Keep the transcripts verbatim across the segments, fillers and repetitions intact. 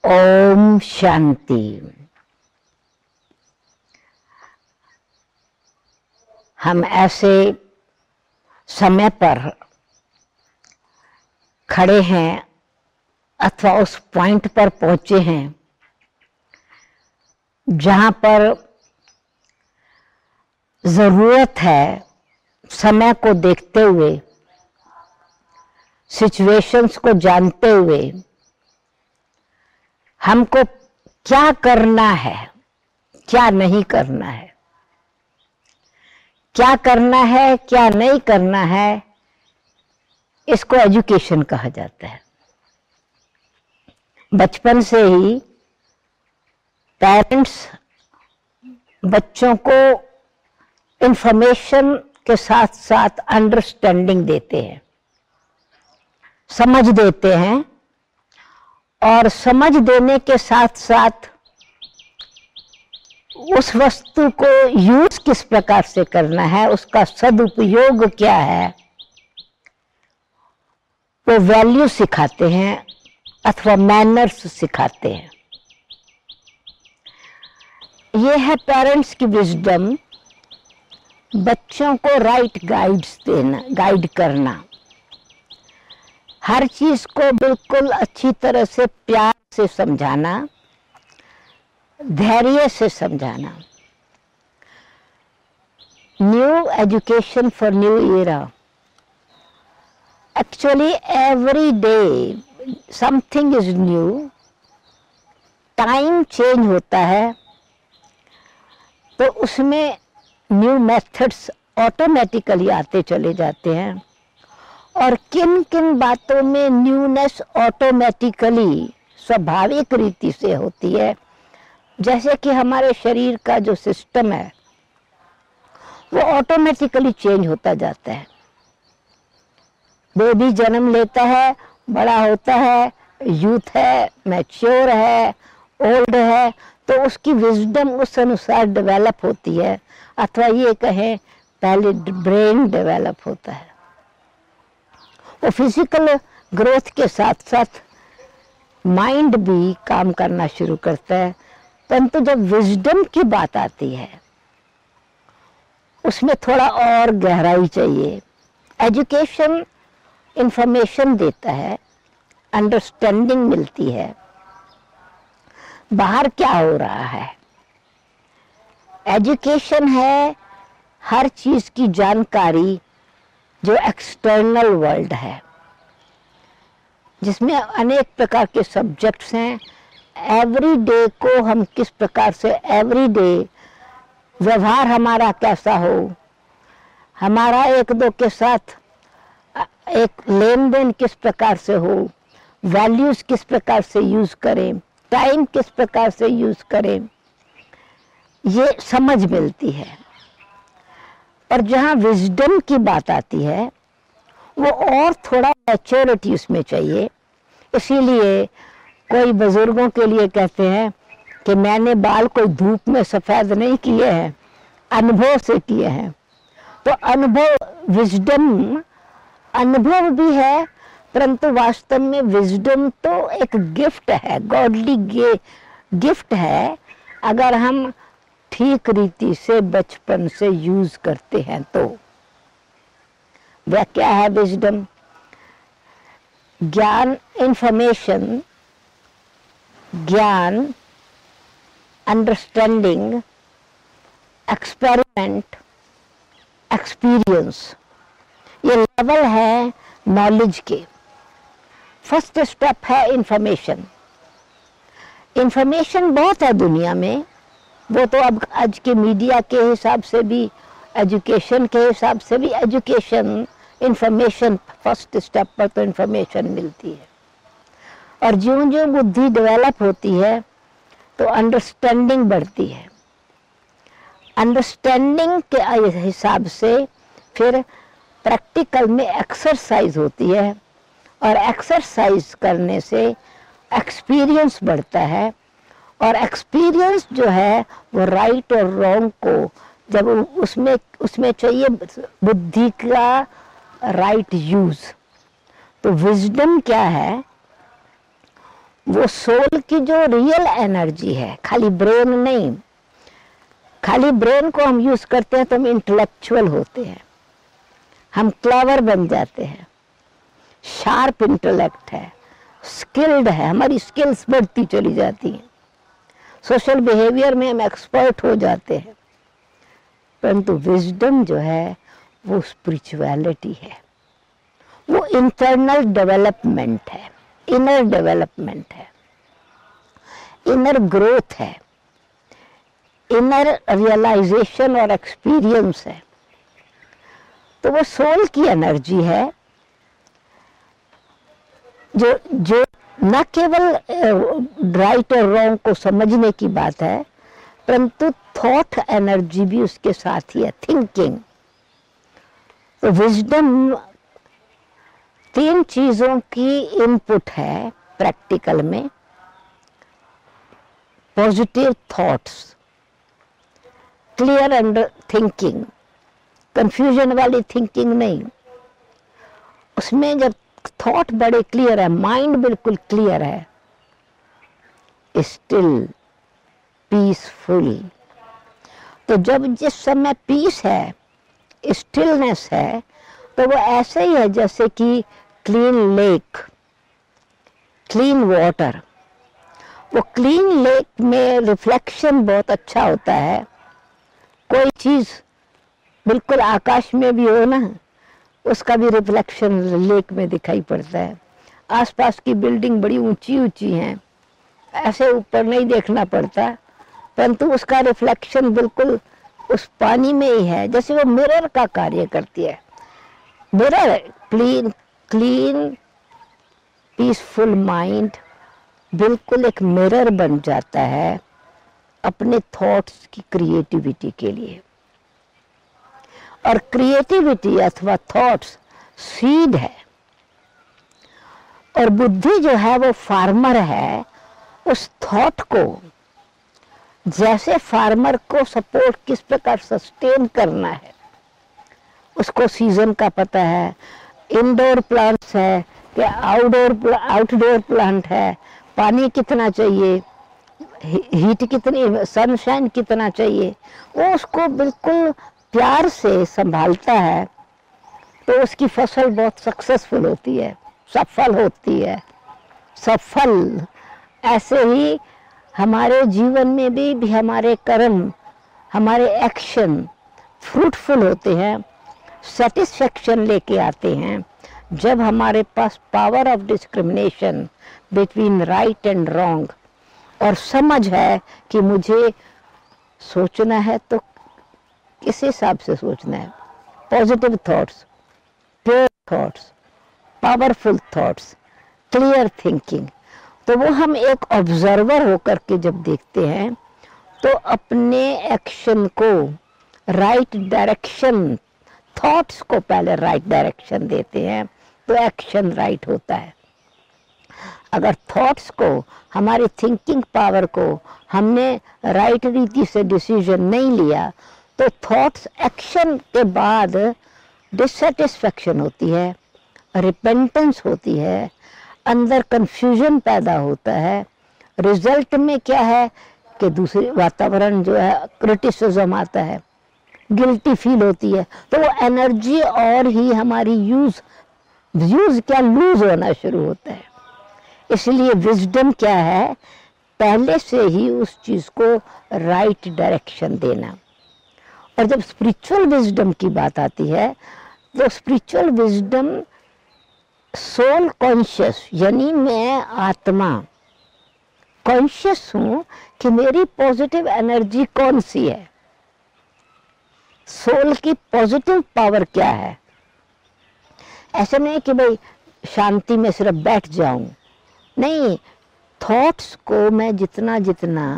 ओम शांति। हम ऐसे समय पर खड़े हैं अथवा उस पॉइंट पर पहुंचे हैं जहां पर जरूरत है समय को देखते हुए, सिचुएशंस को जानते हुए हमको क्या करना है, क्या नहीं करना है, क्या करना है, क्या नहीं करना है, इसको एजुकेशन कहा जाता है। बचपन से ही पेरेंट्स बच्चों को इंफॉर्मेशन के साथ साथ अंडरस्टैंडिंग देते हैं, समझ देते हैं, और समझ देने के साथ साथ उस वस्तु को यूज किस प्रकार से करना है, उसका सदुपयोग क्या है, वो वैल्यू सिखाते हैं अथवा मैनर्स सिखाते हैं। ये है पेरेंट्स की विजडम, बच्चों को राइट गाइड्स देना, गाइड करना, हर चीज को बिल्कुल अच्छी तरह से प्यार से समझाना, धैर्य से समझाना। New education for new era. Actually every day something is new. Time change होता है तो उसमें न्यू मेथड्स ऑटोमेटिकली आते चले जाते हैं, और किन किन बातों में न्यूनेस ऑटोमेटिकली स्वाभाविक रीति से होती है। जैसे कि हमारे शरीर का जो सिस्टम है वो ऑटोमेटिकली चेंज होता जाता है। बेबी जन्म लेता है, बड़ा होता है, यूथ है, मैच्योर है, ओल्ड है, तो उसकी विजडम उस अनुसार डेवलप होती है, अथवा ये कहें पहले ब्रेन डेवलप होता है। वो फिजिकल ग्रोथ के साथ साथ माइंड भी काम करना शुरू करता है, परंतु जब विजडम की बात आती है उसमें थोड़ा और गहराई चाहिए। एजुकेशन इंफॉर्मेशन देता है, अंडरस्टैंडिंग मिलती है, बाहर क्या हो रहा है। एजुकेशन है हर चीज की जानकारी जो एक्सटर्नल वर्ल्ड है, जिसमें अनेक प्रकार के सब्जेक्ट्स हैं। एवरी डे को हम किस प्रकार से, एवरी डे व्यवहार हमारा कैसा हो, हमारा एक दो के साथ एक लेन देन किस प्रकार से हो, वैल्यूज किस प्रकार से यूज करें, टाइम किस प्रकार से यूज करें, ये समझ मिलती है। और जहाँ विजडम की बात आती है वो और थोड़ा मैच्योरिटी उसमें चाहिए। इसीलिए कोई बुजुर्गों के लिए कहते हैं कि मैंने बाल कोई धूप में सफ़ेद नहीं किए हैं, अनुभव से किए हैं। तो अनुभव, विजडम अनुभव भी है, परंतु वास्तव में विजडम तो एक गिफ्ट है, गॉडली गिफ्ट है, अगर हम ठीक रीति से बचपन से यूज करते हैं तो। वह क्या है विजडम? ज्ञान, इंफॉर्मेशन, ज्ञान, अंडरस्टैंडिंग, एक्सपेरिमेंट, एक्सपीरियंस, ये लेवल है नॉलेज के। फर्स्ट स्टेप है इंफॉर्मेशन। इंफॉर्मेशन बहुत है दुनिया में, वो तो अब आज के मीडिया के हिसाब से भी, एजुकेशन के हिसाब से भी, एजुकेशन इंफॉर्मेशन फर्स्ट स्टेप पर तो इंफॉर्मेशन मिलती है। और ज्यों ज्यों बुद्धि डेवलप होती है तो अंडरस्टैंडिंग बढ़ती है। अंडरस्टैंडिंग के हिसाब से फिर प्रैक्टिकल में एक्सरसाइज होती है, और एक्सरसाइज करने से एक्सपीरियंस बढ़ता है, और एक्सपीरियंस जो है वो राइट और रॉन्ग को, जब उसमें उसमें चाहिए बुद्धि का राइट यूज। तो विजडम क्या है? वो सोल की जो रियल एनर्जी है, खाली ब्रेन नहीं। खाली ब्रेन को हम यूज करते हैं तो हम इंटेलेक्चुअल होते हैं, हम क्लेवर बन जाते हैं, शार्प इंटेलेक्ट है, स्किल्ड है, हमारी स्किल्स बढ़ती चली जाती हैं, सोशल बिहेवियर में हम एक्सपर्ट हो जाते हैं। परंतु विजडम जो है वो स्पिरिचुअलिटी है, वो इंटरनल डेवलपमेंट है, इनर डेवलपमेंट है, इनर ग्रोथ है, इनर रियलाइजेशन और एक्सपीरियंस है। तो वो सोल की एनर्जी है जो जो न केवल राइट और रॉन्ग को समझने की बात है, परंतु थॉट एनर्जी भी उसके साथ ही है, थिंकिंग। तो विजडम तीन चीजों की इनपुट है प्रैक्टिकल में। Positive thoughts, clear under thinking, confusion वाली थिंकिंग नहीं। उसमें जब थॉट बड़े क्लियर है, माइंड बिल्कुल क्लियर है, स्टिल पीसफुल। तो जब जिस समय पीस है, स्टिलनेस है, तो वो ऐसे ही है जैसे कि क्लीन लेक, क्लीन वाटर। वो क्लीन लेक में रिफ्लेक्शन बहुत अच्छा होता है। कोई चीज बिल्कुल आकाश में भी हो ना, उसका भी रिफ्लेक्शन लेक में दिखाई पड़ता है। आसपास की बिल्डिंग बड़ी ऊंची ऊंची हैं, ऐसे ऊपर नहीं देखना पड़ता, परंतु उसका रिफ्लेक्शन बिल्कुल उस पानी में ही है, जैसे वो मिरर का कार्य करती है। Mirror, clean clean peaceful mind बिल्कुल एक मिरर बन जाता है अपने थॉट्स की क्रिएटिविटी के लिए। और क्रिएटिविटी अथवा थॉट्स सीड है, और बुद्धि जो है वो फार्मर है। उस थॉट को, जैसे फार्मर को सपोर्ट किस प्रकार सस्टेन करना है, उसको सीजन का पता है, इंडोर प्लांट्स है कि आउटडोर आउटडोर प्लांट है, पानी कितना चाहिए, हीट कितनी, सनशाइन कितना चाहिए, वो उसको बिल्कुल प्यार से संभालता है, तो उसकी फसल बहुत सक्सेसफुल होती है, सफल होती है। सफल ऐसे ही हमारे जीवन में भी, भी हमारे कर्म, हमारे एक्शन फ्रूटफुल होते हैं, सेटिस्फेक्शन लेके आते हैं, जब हमारे पास power of discrimination between right and wrong और समझ है कि मुझे सोचना है तो किस हिसाब से सोचना है। Positive thoughts, pure thoughts, powerful thoughts, clear thinking. तो वो हम एक ऑब्जर्वर होकर के जब देखते हैं तो अपने एक्शन को राइट डायरेक्शन, थॉट्स को पहले राइट डायरेक्शन देते हैं तो एक्शन राइट होता है। अगर थॉट्स को, हमारी थिंकिंग पावर को हमने राइट रीति से डिसीजन नहीं लिया तो थॉट्स एक्शन के बाद डिससेटिस्फैक्शन होती है, रिपेंटेंस होती है, अंदर कंफ्यूजन पैदा होता है। रिजल्ट में क्या है कि दूसरे वातावरण जो है, क्रिटिसिज्म आता है, गिल्टी फील होती है, तो वो एनर्जी और ही हमारी यूज यूज क्या लूज होना शुरू होता है। इसलिए विजडम क्या है, पहले से ही उस चीज को राइट डायरेक्शन देना। और जब स्पिरिचुअल विजडम की बात आती है तो स्पिरिचुअल विजडम सोल कॉन्शियस, यानी मैं आत्मा कॉन्शियस हूं कि मेरी पॉजिटिव एनर्जी कौन सी है, सोल की पॉजिटिव पावर क्या है। ऐसे नहीं कि भाई शांति में सिर्फ बैठ जाऊं, नहीं, थॉट्स को मैं जितना जितना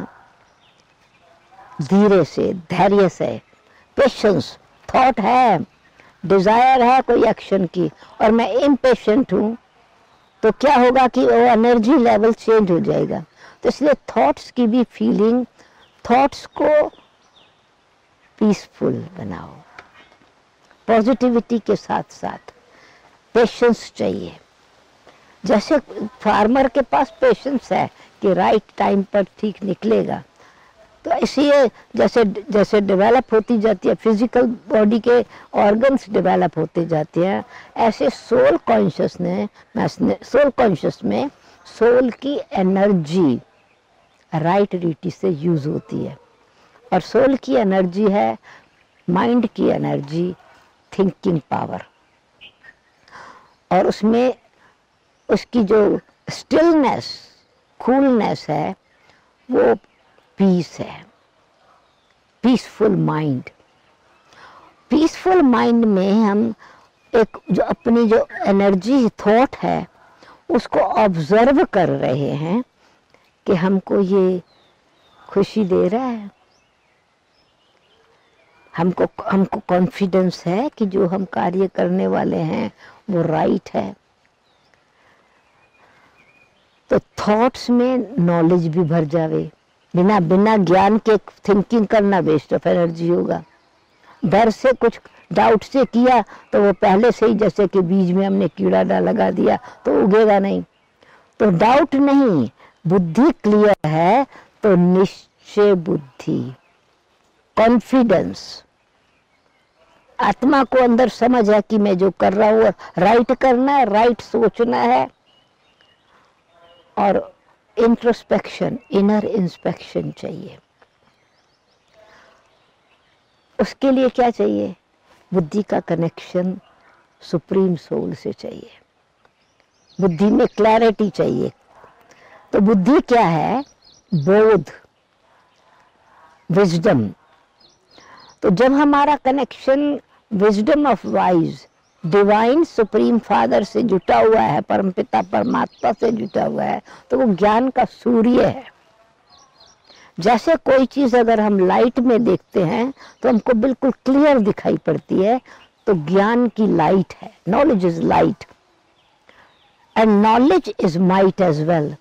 धीरे से, धैर्य से, पेशेंस, थॉट है, डिजायर है कोई एक्शन की और मैं इम्पेशेंट हूं, तो क्या होगा कि वो एनर्जी लेवल चेंज हो जाएगा। तो इसलिए थॉट्स की भी फीलिंग, थॉट्स को पीसफुल बनाओ, पॉजिटिविटी के साथ साथ पेशेंस चाहिए, जैसे फार्मर के पास पेशेंस है कि राइट टाइम पर ठीक निकलेगा, तो इसलिए जैसे जैसे डेवलप होती जाती है फिजिकल बॉडी के ऑर्गन्स डेवलप होते जाते हैं, ऐसे सोल कॉन्शियसनेस सोल कॉन्शियस में सोल की एनर्जी राइट रीति से यूज होती है। और सोल की एनर्जी है माइंड की एनर्जी, थिंकिंग पावर, और उसमें उसकी जो स्टिलनेस कूलनेस है वो पीस है, पीसफुल माइंड। पीसफुल माइंड में हम एक जो अपनी जो एनर्जी थॉट है उसको ऑब्जर्व कर रहे हैं कि हमको ये खुशी दे रहा है, हमको हमको कॉन्फिडेंस है कि जो हम कार्य करने वाले हैं वो राइट है। तो थॉट्स में नॉलेज भी भर जावे, बिना बिना ज्ञान के थिंकिंग करना वेस्ट ऑफ एनर्जी होगा। डर से कुछ डाउट से किया तो वो पहले से ही जैसे कि बीज में हमने कीड़ा डाल लगा दिया तो उगेगा नहीं। तो डाउट नहीं, बुद्धि क्लियर है तो निश्चय बुद्धि, कॉन्फिडेंस, आत्मा को अंदर समझ है कि मैं जो कर रहा हूँ राइट करना है, राइट सोचना है। और इंट्रोस्पेक्शन, इनर इंस्पेक्शन चाहिए। उसके लिए क्या चाहिए? बुद्धि का कनेक्शन सुप्रीम सोल से चाहिए, बुद्धि में क्लैरिटी चाहिए। तो बुद्धि क्या है? बोध, विजडम। तो जब हमारा connection wisdom of wise divine supreme father से जुटा हुआ है, परमपिता परमात्मा से जुटा हुआ है, तो वो ज्ञान का सूर्य है। जैसे कोई चीज अगर हम लाइट में देखते हैं तो हमको बिल्कुल क्लियर दिखाई पड़ती है, तो ज्ञान की लाइट है। Knowledge is light and knowledge is might as well.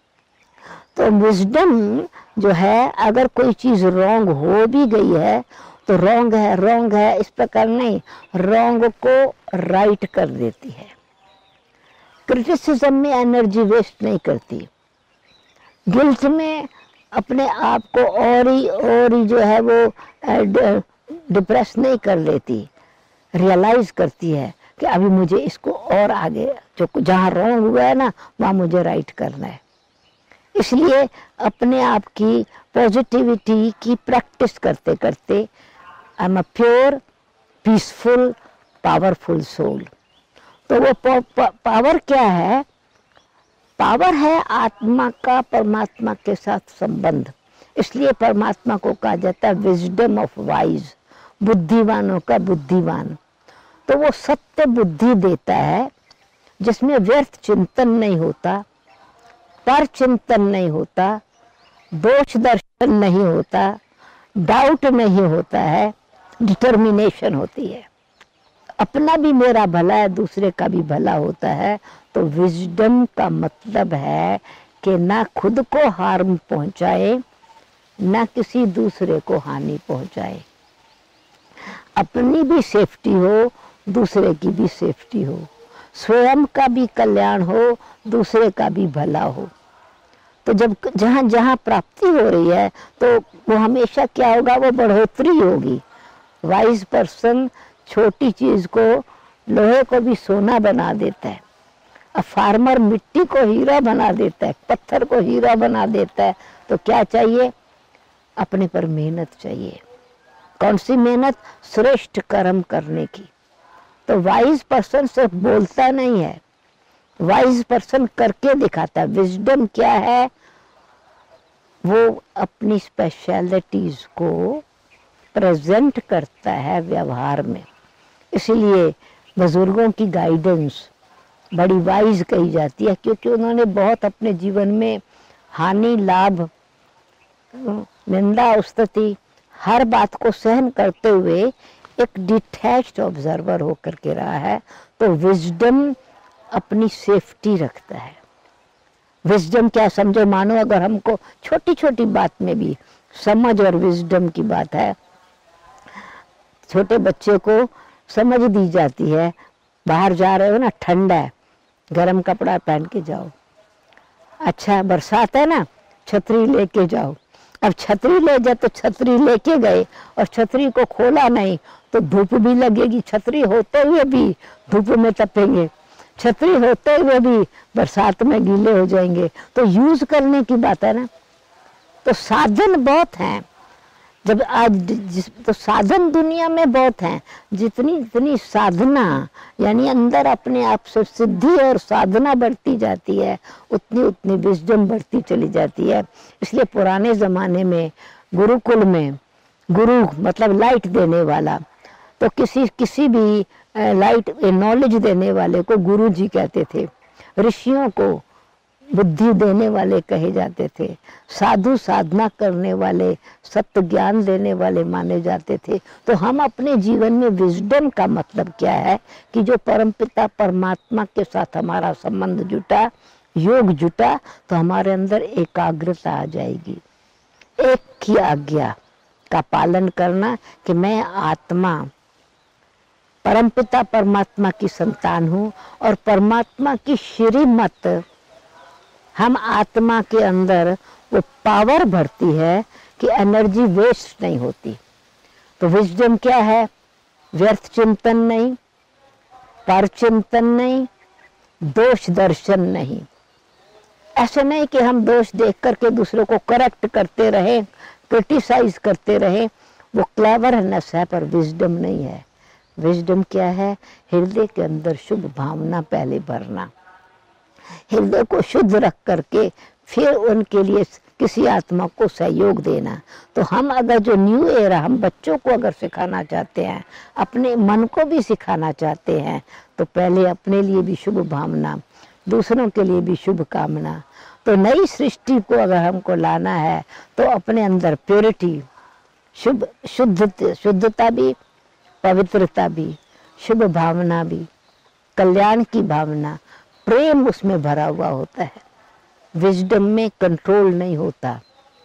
तो विजडम जो है, अगर कोई चीज रॉन्ग हो भी गई है तो रॉन्ग है रॉन्ग है इस प्रकार नहीं, रॉन्ग को राइट कर देती है। क्रिटिसिज्म में एनर्जी वेस्ट नहीं करती, गिल्ट में अपने आप को और ही और ही जो है वो डिप्रेस नहीं कर लेती, रियलाइज करती है कि अभी मुझे इसको और आगे जो जहाँ रॉन्ग हुआ है ना वहाँ मुझे राइट करना है। इसलिए अपने आप की पॉजिटिविटी की प्रैक्टिस करते करते I am a pure peaceful powerful soul. तो वो पावर क्या है? पावर है आत्मा का परमात्मा के साथ संबंध। इसलिए परमात्मा को कहा जाता है विजडम ऑफ वाइज, बुद्धिमानों का बुद्धिमान। तो वो सत्य बुद्धि देता है जिसमें व्यर्थ चिंतन नहीं होता, पर चिंतन नहीं होता, दोष दर्शन नहीं होता, डाउट नहीं होता है, डिटर्मिनेशन होती है। अपना भी मेरा भला है, दूसरे का भी भला होता है। तो विजडम का मतलब है कि ना खुद को हार्म पहुंचाए, ना किसी दूसरे को हानि पहुंचाए। अपनी भी सेफ्टी हो, दूसरे की भी सेफ्टी हो, स्वयं का भी कल्याण हो, दूसरे का भी भला हो। तो जब जहाँ जहाँ प्राप्ति हो रही है तो वो हमेशा क्या होगा? वो बढ़ोतरी होगी। वाइज पर्सन छोटी चीज को, लोहे को भी सोना बना देता है, अब फार्मर मिट्टी को हीरा बना देता है, पत्थर को हीरा बना देता है। तो क्या चाहिए? अपने पर मेहनत चाहिए। कौन सी मेहनत? श्रेष्ठ कर्म करने की। तो वाइज पर्सन सिर्फ बोलता नहीं है, वाइज पर्सन करके दिखाता है। विजडम क्या है? वो अपनी स्पेशलिटीज को प्रेजेंट करता है व्यवहार में। इसीलिए बुजुर्गों की गाइडेंस बड़ी वाइज कही जाती है, क्योंकि उन्होंने बहुत अपने जीवन में हानि लाभ निंदा स्तुति हर बात को सहन करते हुए एक डिटैच्ड ऑब्जर्वर होकर के रहा है। तो विजडम अपनी सेफ्टी रखता है। विजडम क्या समझो, मानो अगर हमको छोटी छोटी बात में भी समझ और विजडम की बात है, छोटे बच्चे को समझ दी जाती है, बाहर जा रहे हो ना, ठंडा है गरम कपड़ा पहन के जाओ। अच्छा बरसात है ना, छतरी लेके जाओ। अब छतरी ले जाए तो छतरी लेके गए और छतरी को खोला नहीं तो धूप भी लगेगी, छतरी होते हुए भी धूप में तपेंगे, छतरी होते हुए भी बरसात में गीले हो जाएंगे। तो यूज करने की बात है ना। तो साधन बहुत हैं, जब आज जिस तो साधन दुनिया में बहुत हैं, जितनी जितनी साधना यानी अंदर अपने आप से सिद्धि और साधना बढ़ती जाती है, उतनी उतनी विजडम बढ़ती चली जाती है। इसलिए पुराने ज़माने में गुरुकुल में गुरु मतलब लाइट देने वाला, तो किसी किसी भी लाइट नॉलेज देने वाले को गुरु जी कहते थे, ऋषियों को बुद्धि देने वाले कहे जाते थे, साधु साधना करने वाले सत्य ज्ञान देने वाले माने जाते थे। तो हम अपने जीवन में विजडम का मतलब क्या है कि जो परमपिता परमात्मा के साथ हमारा संबंध जुटा, योग जुटा, तो हमारे अंदर एकाग्रता आ जाएगी। एक की आज्ञा का पालन करना कि मैं आत्मा परमपिता परमात्मा की संतान हूँ और परमात्मा की श्रीमत हम आत्मा के अंदर वो पावर भरती है कि एनर्जी वेस्ट नहीं होती। तो विजडम क्या है? व्यर्थ चिंतन नहीं, पर चिंतन नहीं, दोष दर्शन नहीं। ऐसे नहीं कि हम दोष देख करके दूसरों को करेक्ट करते रहे, क्रिटिसाइज करते रहे, वो क्लेवरनेस है पर विजडम नहीं है। विजडम क्या है? हृदय के अंदर शुभ भावना पहले भरना, हृदय को शुद्ध रख करके फिर उनके लिए किसी आत्मा को सहयोग देना। तो हम अगर जो न्यू एरा हम बच्चों को अगर सिखाना चाहते हैं, अपने मन को भी सिखाना चाहते हैं, तो पहले अपने लिए भी शुभ भावना, दूसरों के लिए भी शुभ कामना। तो नई सृष्टि को अगर हमको लाना है तो अपने अंदर प्योरिटी, शुभ शुद्ध शुद्धता भी, पवित्रता भी, शुभ भावना भी, कल्याण की भावना, प्रेम उसमें भरा हुआ होता है। विजडम में कंट्रोल नहीं होता,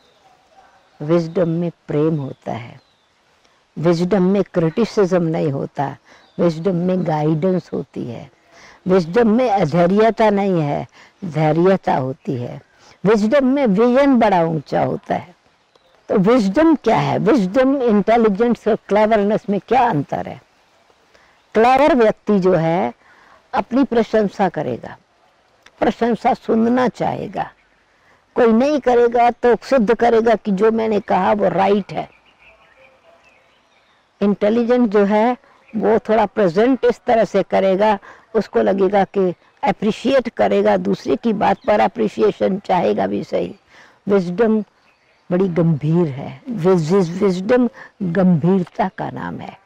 विजडम में प्रेम होता है। विजडम में क्रिटिसिज्म नहीं होता, विजडम में गाइडेंस होती है। विजडम में अधैर्यता नहीं है, धैर्यता होती है। विजडम में विजन बड़ा ऊंचा होता है। तो विजडम क्या है? विजडम, इंटेलिजेंस और क्लेवरनेस में क्या अंतर है? क्लेवर व्यक्ति जो है अपनी प्रशंसा करेगा, प्रशंसा सुनना चाहेगा, कोई नहीं करेगा तो सिद्ध करेगा कि जो मैंने कहा वो राइट है। इंटेलिजेंट जो है वो थोड़ा प्रेजेंट इस तरह से करेगा, उसको लगेगा कि अप्रिशिएट करेगा, दूसरे की बात पर अप्रिशिएशन चाहेगा भी सही। विजडम बड़ी गंभीर है, विजडम गंभीरता का नाम है।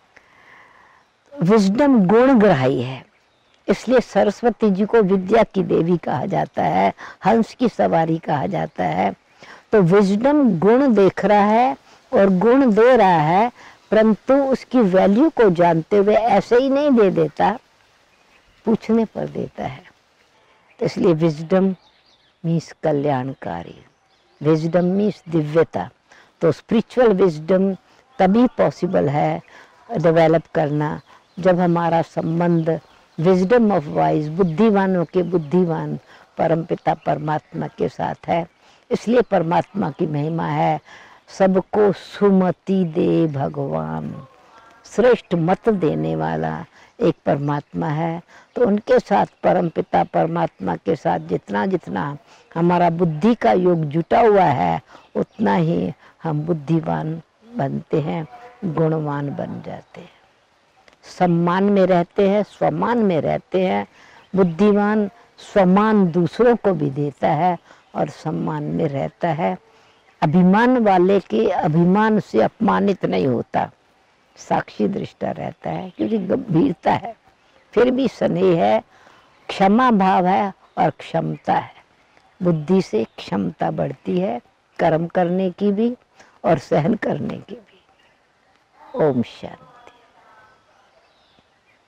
विजडम गुणग्राही है, इसलिए सरस्वती जी को विद्या की देवी कहा जाता है, हंस की सवारी कहा जाता है। तो विजडम गुण देख रहा है और गुण दे रहा है, परंतु उसकी वैल्यू को जानते हुए ऐसे ही नहीं दे देता, पूछने पर देता है। तो इसलिए विजडम मीन्स कल्याणकारी, विजडम मीन्स दिव्यता। तो स्पिरिचुअल विजडम तभी पॉसिबल है डेवलप करना जब हमारा संबंध विजडम ऑफ वाइज, बुद्धिमानों के बुद्धिमान परमपिता परमात्मा के साथ है। इसलिए परमात्मा की महिमा है, सबको सुमति दे भगवान, श्रेष्ठ मत देने वाला एक परमात्मा है। तो उनके साथ परमपिता परमात्मा के साथ जितना जितना हमारा बुद्धि का योग जुटा हुआ है, उतना ही हम बुद्धिमान बनते हैं, गुणवान बन जाते हैं, सम्मान में रहते हैं, स्वमान में रहते हैं। बुद्धिमान स्वमान दूसरों को भी देता है और सम्मान में रहता है। अभिमान वाले के अभिमान से अपमानित नहीं होता, साक्षी दृष्टा रहता है, क्योंकि गंभीरता है, फिर भी स्नेह है, क्षमा भाव है और क्षमता है। बुद्धि से क्षमता बढ़ती है, कर्म करने की भी और सहन करने की भी। ओम शांति।